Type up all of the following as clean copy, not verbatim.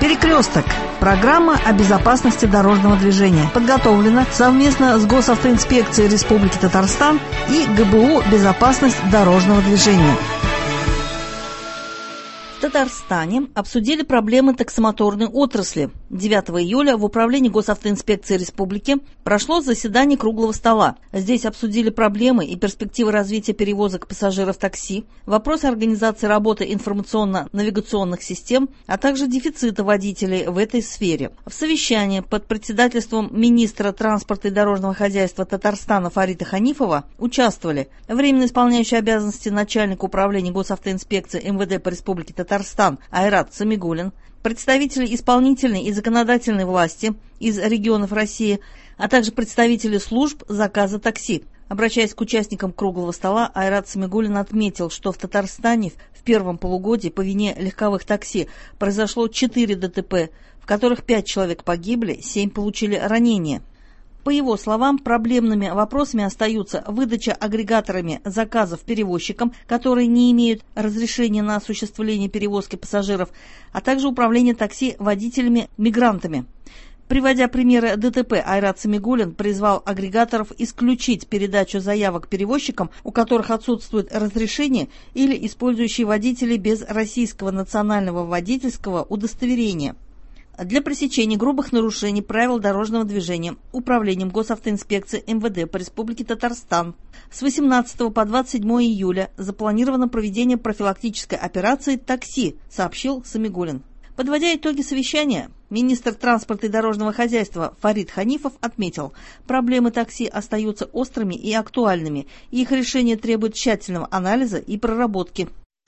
Перекресток. Программа о безопасности дорожного движения подготовлена совместно с Госавтоинспекцией Республики Татарстан и ГБУ «Безопасность дорожного движения». В Татарстане обсудили проблемы таксомоторной отрасли. 9 июля в Управлении Госавтоинспекции Республики прошло заседание круглого стола. Здесь обсудили проблемы и перспективы развития перевозок пассажиров такси, вопросы организации работы информационно-навигационных систем, а также дефицита водителей в этой сфере. В совещании под председательством министра транспорта и дорожного хозяйства Татарстана Фарита Ханифова участвовали временно исполняющий обязанности начальника управления Госавтоинспекции МВД по Республике Татарстан Айрат Самигуллин, представители исполнительной и законодательной власти из регионов России, а также представители служб заказа такси. Обращаясь к участникам круглого стола, Айрат Самигуллин отметил, что в Татарстане в первом полугодии по вине легковых такси произошло 4 ДТП, в которых 5 человек погибли, 7 получили ранения. По его словам, проблемными вопросами остаются выдача агрегаторами заказов перевозчикам, которые не имеют разрешения на осуществление перевозки пассажиров, а также управление такси водителями-мигрантами. Приводя примеры ДТП, Айрат Самигуллин призвал агрегаторов исключить передачу заявок перевозчикам, у которых отсутствует разрешение или использующие водителей без российского национального водительского удостоверения. Для пресечения грубых нарушений правил дорожного движения Управлением Госавтоинспекции МВД по Республике Татарстан с 18 по 27 июля запланировано проведение профилактической операции «Такси», сообщил Самигуллин. Подводя итоги совещания, министр транспорта и дорожного хозяйства Фарит Ханифов отметил, проблемы такси остаются острыми и актуальными, и их решение требует тщательного анализа и проработки.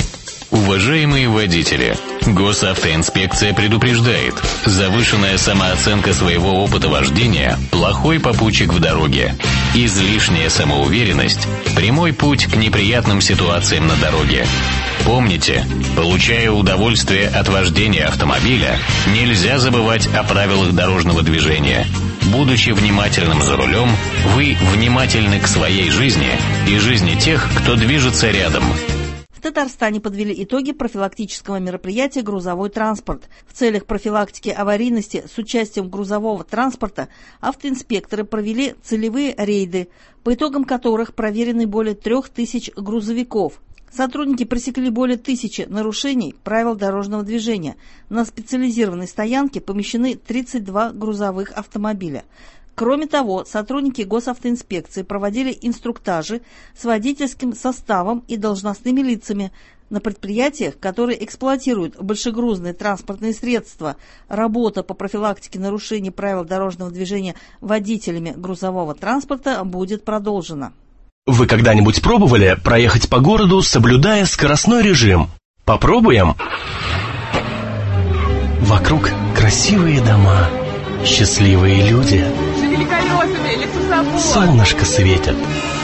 Уважаемые водители, Госавтоинспекция предупреждает: завышенная самооценка своего опыта вождения – плохой попутчик в дороге. Излишняя самоуверенность – прямой путь к неприятным ситуациям на дороге. Помните, получая удовольствие от вождения автомобиля, нельзя забывать о правилах дорожного движения. Будучи внимательным за рулем, вы внимательны к своей жизни и жизни тех, кто движется рядом. В Татарстане подвели итоги профилактического мероприятия «Грузовой транспорт». В целях профилактики аварийности с участием грузового транспорта автоинспекторы провели целевые рейды, по итогам которых проверены более 3000 грузовиков. Сотрудники пресекли более 1000 нарушений правил дорожного движения. На специализированной стоянке помещены 32 грузовых автомобиля. Кроме того, сотрудники Госавтоинспекции проводили инструктажи с водительским составом и должностными лицами на предприятиях, которые эксплуатируют большегрузные транспортные средства. Работа по профилактике нарушений правил дорожного движения водителями грузового транспорта будет продолжена. Вы когда-нибудь пробовали проехать по городу, соблюдая скоростной режим? Попробуем? Вокруг красивые дома, счастливые люди. Солнышко светит.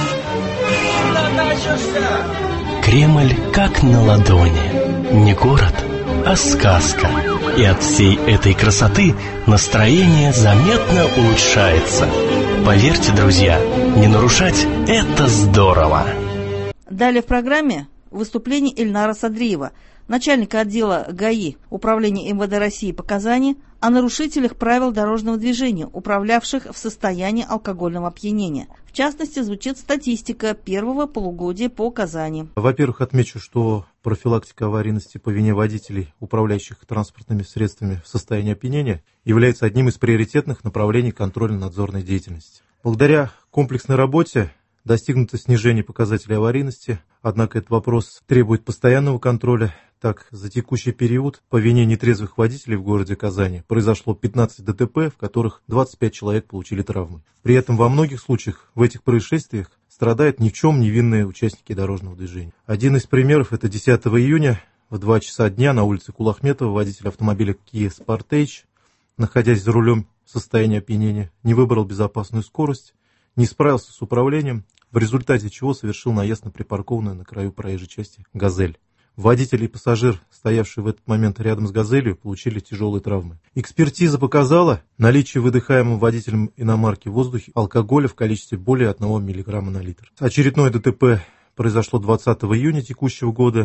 Кремль как на ладони. Не город, а сказка. И от всей этой красоты настроение заметно улучшается. Поверьте, друзья, не нарушать – это здорово. Далее в программе выступление Эльнара Садриева, начальника отдела ГАИ Управления МВД России по Казани, о нарушителях правил дорожного движения, управлявших в состоянии алкогольного опьянения. В частности, звучит статистика первого полугодия по Казани. Во-первых, отмечу, что профилактика аварийности по вине водителей, управляющих транспортными средствами в состоянии опьянения, является одним из приоритетных направлений контрольно-надзорной деятельности. Благодаря комплексной работе достигнуто снижение показателей аварийности, однако этот вопрос требует постоянного контроля. Так, за текущий период по вине нетрезвых водителей в городе Казани произошло 15 ДТП, в которых 25 человек получили травмы. При этом во многих случаях в этих происшествиях страдают ни в чем невинные участники дорожного движения. Один из примеров – это 10 июня в 2 часа дня на улице Кулахметова водитель автомобиля Kia Sportage, находясь за рулем в состоянии опьянения, не выбрал безопасную скорость, не справился с управлением, в результате чего совершил наезд на припаркованную на краю проезжей части «Газель». Водитель и пассажир, стоявшие в этот момент рядом с «Газелью», получили тяжелые травмы. Экспертиза показала наличие выдыхаемым водителем иномарки в воздухе алкоголя в количестве более 1 мг на литр. Очередное ДТП произошло 20 июня текущего года.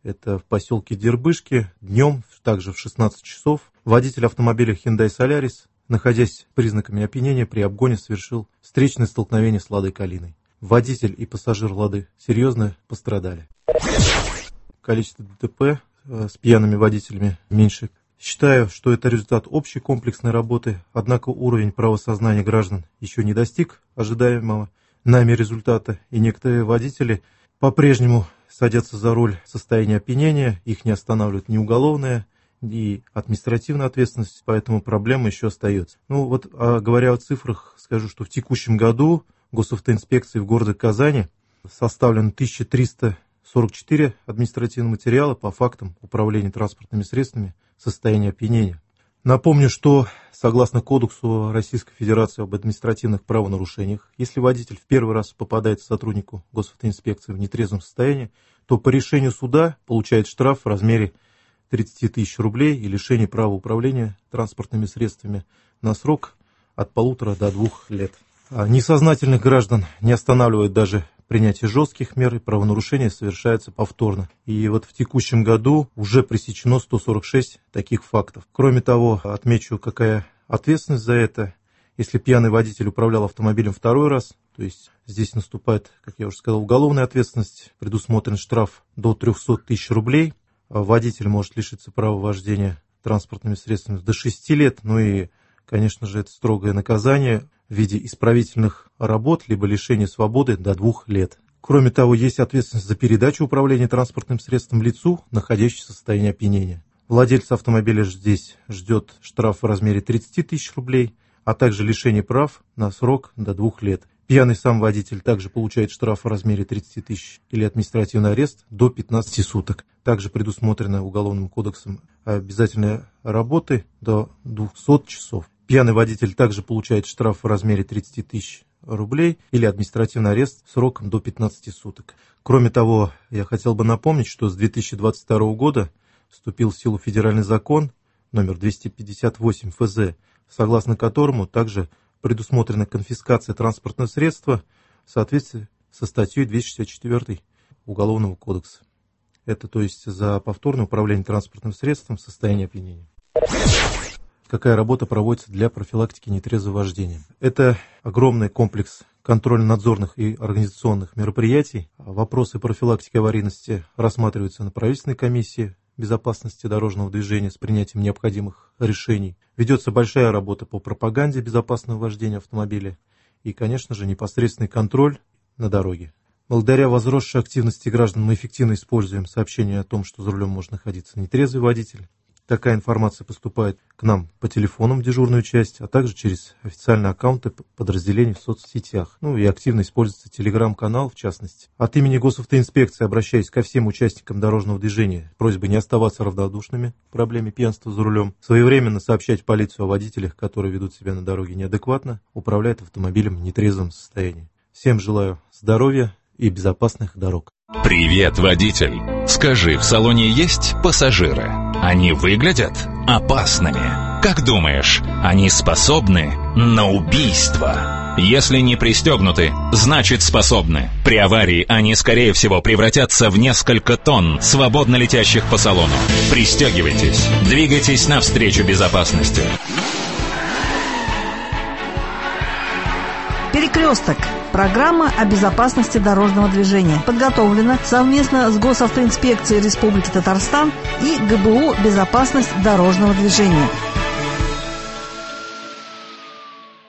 Это в поселке Дербышки, днем, также в 16 часов, водитель автомобиля Hyundai Solaris, находясь с признаками опьянения, при обгоне совершил встречное столкновение с «Ладой Калиной». Водитель и пассажир «Лады» серьезно пострадали. Количество ДТП с пьяными водителями меньше. Считаю, что это результат общей комплексной работы, однако уровень правосознания граждан еще не достиг ожидаемого нами результата, и некоторые водители по-прежнему садятся за руль в состоянии опьянения, их не останавливает ни уголовная, ни административная ответственность, поэтому проблема еще остается. Говоря о цифрах, скажу, что в текущем году госавтоинспекции в городе Казани составлено 1344 административных материала по фактам управления транспортными средствами в состоянии опьянения. Напомню, что согласно Кодексу Российской Федерации об административных правонарушениях, если водитель в первый раз попадает сотруднику госавтоинспекции в нетрезвом состоянии, то по решению суда получает штраф в размере 30 тысяч рублей и лишение права управления транспортными средствами на срок от 1,5 до 2 лет. Несознательных граждан не останавливает даже принятие жестких мер, и правонарушения совершаются повторно. И вот в текущем году уже пресечено 146 таких фактов. Кроме того, отмечу, какая ответственность за это. Если пьяный водитель управлял автомобилем второй раз, то есть здесь наступает, как я уже сказал, уголовная ответственность, предусмотрен штраф до 300 тысяч рублей. Водитель может лишиться права вождения транспортными средствами до 6 лет, и, конечно же, это строгое наказание в виде исправительных работ, либо лишения свободы до 2 лет. Кроме того, есть ответственность за передачу управления транспортным средством лицу, находящемуся в состоянии опьянения. Владельца автомобиля здесь ждет штраф в размере 30 тысяч рублей, а также лишение прав на срок до 2 лет. Пьяный сам водитель также получает штраф в размере 30 тысяч или административный арест до 15 суток. Также предусмотрено Уголовным кодексом обязательной работы до 200 часов. Пьяный водитель также получает штраф в размере 30 тысяч рублей или административный арест сроком до 15 суток. Кроме того, я хотел бы напомнить, что с 2022 года вступил в силу федеральный закон номер 258 ФЗ, согласно которому также предусмотрена конфискация транспортного средства в соответствии со статьей 264 Уголовного кодекса. Это, то есть, за повторное управление транспортным средством в состоянии опьянения. Какая работа проводится для профилактики нетрезвого вождения? Это огромный комплекс контрольно-надзорных и организационных мероприятий. Вопросы профилактики аварийности рассматриваются на правительственной комиссии безопасности дорожного движения с принятием необходимых решений. Ведется большая работа по пропаганде безопасного вождения автомобиля и, конечно же, непосредственный контроль на дороге. Благодаря возросшей активности граждан мы эффективно используем сообщения о том, что за рулем может находиться нетрезвый водитель. Такая информация поступает к нам по телефонам в дежурную часть, а также через официальные аккаунты подразделений в соцсетях. И активно используется телеграм-канал, в частности. От имени госавтоинспекции обращаюсь ко всем участникам дорожного движения с просьбой не оставаться равнодушными к проблеме пьянства за рулем, своевременно сообщать в полицию о водителях, которые ведут себя на дороге неадекватно, управляют автомобилем в нетрезвом состоянии. Всем желаю здоровья и безопасных дорог. Привет, водитель! Скажи, в салоне есть пассажиры? Они выглядят опасными. Как думаешь, они способны на убийство? Если не пристегнуты, значит способны. При аварии они, скорее всего, превратятся в несколько тонн, свободно летящих по салону. Пристегивайтесь, двигайтесь навстречу безопасности. «Перекресток» – программа о безопасности дорожного движения. Подготовлена совместно с Госавтоинспекцией Республики Татарстан и ГБУ «Безопасность дорожного движения».